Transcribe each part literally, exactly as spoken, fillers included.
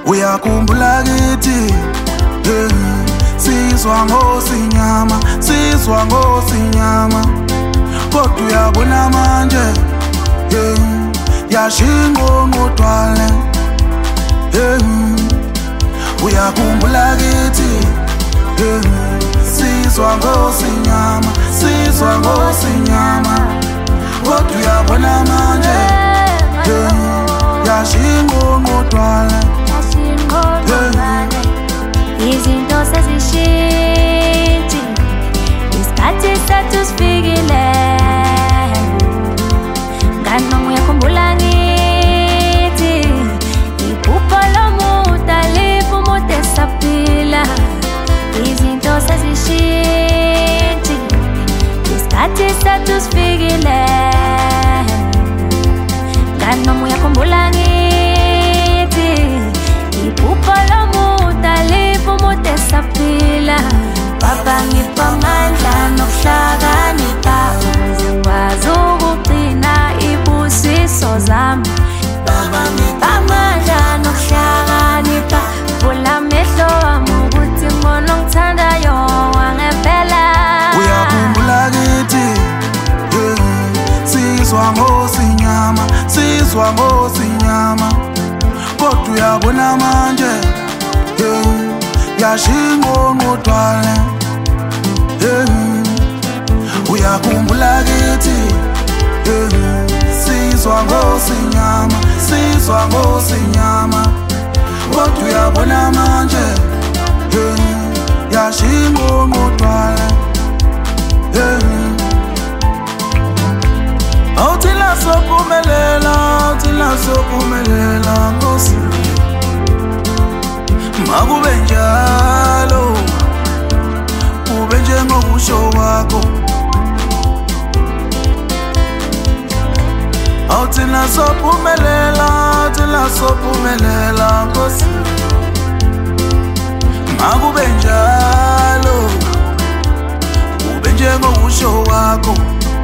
uyakhumbula kithi yeah. Sizwa ngosinyama, sizwa ngosinyama, kodwa uyabona manje yeah. Yashingo ngotwale yeah. Uyakhumbula kithi yeah. Sizwa ngosinyama, sizwa ngosinyama, kodwa uyabona manje yeah. Yashingo ngotwale yeah. Izinto sezishintshe, isikhathi sethu sifikile. Ngani noma uyakhumbula ngithi iphupho lomuntu aliphi umuntu esaphila. Izinto sezishintshe, isikhathi sethu sifikile. Ngani noma uyakhumbula ngithi iphupho lomuntu aliphi umuntu esaphila. Baba ngipha amandla nokuhlakanipha ukuze ngikwazi ukugcina ibusiso zami. Baba ngipha amandla nokuhlakanipha, vula amehlo wami ukuthi ngibone ongithandayo wangempela. Uyakhumbula kithi yeah. Sizwa ngosinyama, sizwa ngosinyama, kodwa uyabona manje yeah. Yashingo ngotwale yeah. Uyakhumbula kithi yeah. Sizwa ngosinyama, sizwa ngosinyama, kodwa uyabona manje yeah. Yashingo ngotwale yeah. Awuthina sophumelela, awuthina sophumelela Nkosi, makube njalo, kube njengokusho kwakho. Awuthina sophumelela, awuthina sophumelela Nkosi, makube njalo, kube njengokusho kwakho.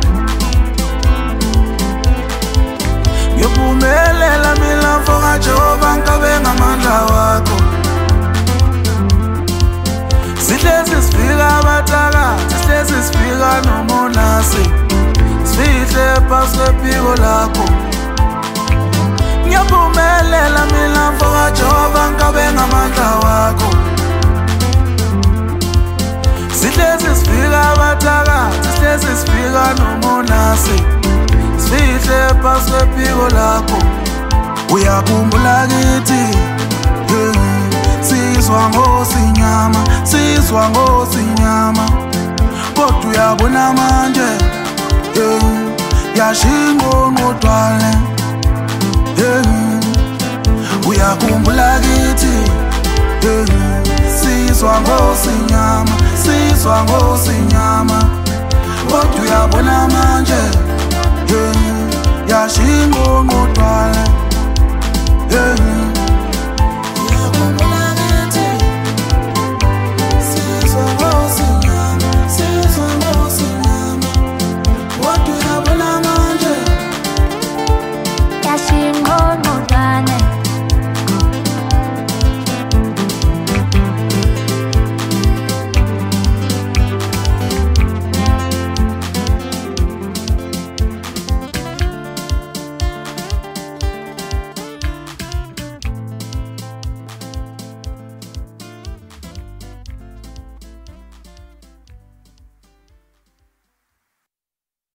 Ngiyophumelela mina mfoka Jehova, nkabe ngamandla wakho. Sihlezi sifika abataka, sihlezi sifika nomonasi, sifihle phasi kwephiko lakho. Ngiyophumelela mina mfoka Jehova, nkabe ngamandla wakho. Sihlezi sifika abataka, sihlezi sifika nomonasi, sifihle phasi kwephiko lakho. Uyakhumbula kithi yeah. Sizwa ngosinyama, sizwa ngosinyama, kodwa uyabona manje yeah. Yashingo ngotwale yeah. Uyakhumbula kithi yeah. Sizwa ngosinyama, sizwa ngosinyama, kodwa uyabona manje yeah. Yashingo ngotwale yeah.